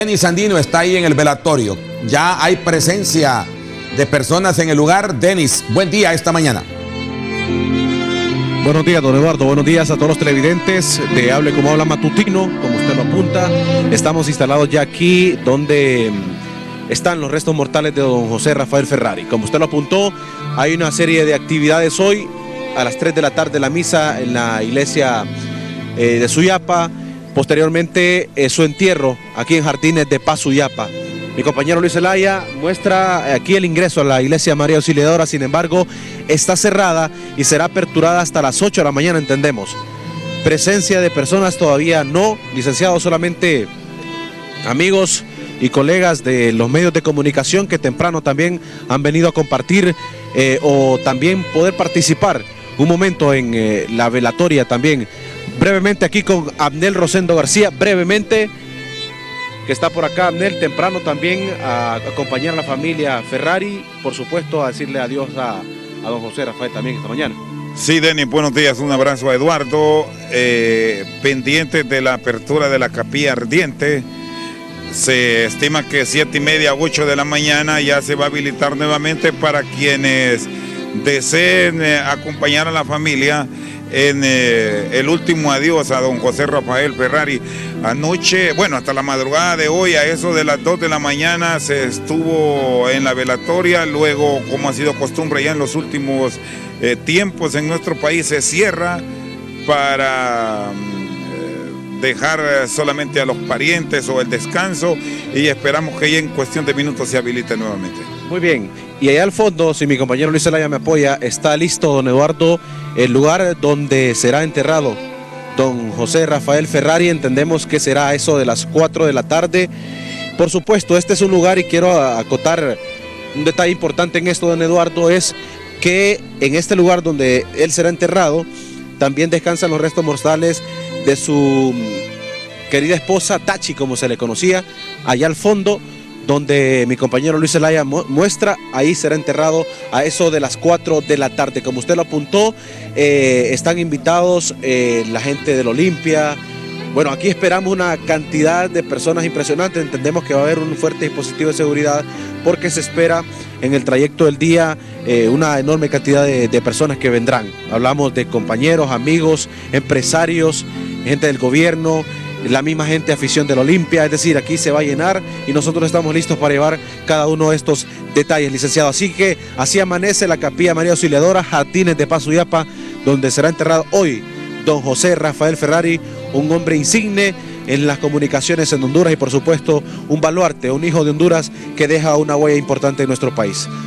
Denis Sandino está ahí en el velatorio. Ya hay presencia de personas en el lugar. Denis, buen día esta mañana. Buenos días, don Eduardo. Buenos días a todos los televidentes de Hable Como Habla Matutino, como usted lo apunta. Estamos instalados ya aquí donde están los restos mortales de don José Rafael Ferrari. Como usted lo apuntó, hay una serie de actividades hoy. A las 3 de la tarde la misa en la iglesia de Suyapa. Posteriormente su entierro aquí en Jardines de Paz, Suyapa. Mi compañero Luis Zelaya muestra aquí el ingreso a la iglesia María Auxiliadora. Sin embargo, está cerrada y será aperturada hasta las 8 de la mañana, entendemos. Presencia de personas todavía no, licenciados, solamente amigos y colegas de los medios de comunicación que temprano también han venido a compartir o también poder participar un momento en la velatoria también. Brevemente aquí con Abnel Rosendo García, brevemente, que está por acá. Abnel, temprano también a acompañar a la familia Ferrari, por supuesto a decirle adiós a don José Rafael también esta mañana. Sí, Denis, buenos días, un abrazo a Eduardo, pendientes de la apertura de la capilla ardiente. Se estima que 7:30 a 8 de la mañana ya se va a habilitar nuevamente para quienes deseen acompañar a la familia en el último adiós a don José Rafael Ferrari. Anoche, bueno, hasta la madrugada de hoy, a eso de las 2 de la mañana, se estuvo en la velatoria. Luego, como ha sido costumbre ya en los últimos tiempos en nuestro país, se cierra para dejar solamente a los parientes o el descanso, y esperamos que ya en cuestión de minutos se habilite nuevamente. Muy bien, y allá al fondo, si mi compañero Luis Zelaya me apoya, está listo, don Eduardo, el lugar donde será enterrado don José Rafael Ferrari. Entendemos que será a eso de las 4 de la tarde. Por supuesto, este es un lugar, y quiero acotar un detalle importante en esto, don Eduardo, es que en este lugar donde él será enterrado, también descansan los restos mortales de su querida esposa Tachi, como se le conocía, allá al fondo, donde mi compañero Luis Zelaya muestra. Ahí será enterrado a eso de las 4 de la tarde. Como usted lo apuntó, están invitados la gente del Olimpia. Bueno, aquí esperamos una cantidad de personas impresionantes. Entendemos que va a haber un fuerte dispositivo de seguridad porque se espera en el trayecto del día una enorme cantidad de personas que vendrán. Hablamos de compañeros, amigos, empresarios, gente del gobierno, la misma gente, afición del Olimpia. Es decir, aquí se va a llenar y nosotros estamos listos para llevar cada uno de estos detalles, licenciado. Así que así amanece la capilla María Auxiliadora, Jardines de Paz, Suyapa, donde será enterrado hoy don José Rafael Ferrari, un hombre insigne en las comunicaciones en Honduras y por supuesto un baluarte, un hijo de Honduras que deja una huella importante en nuestro país.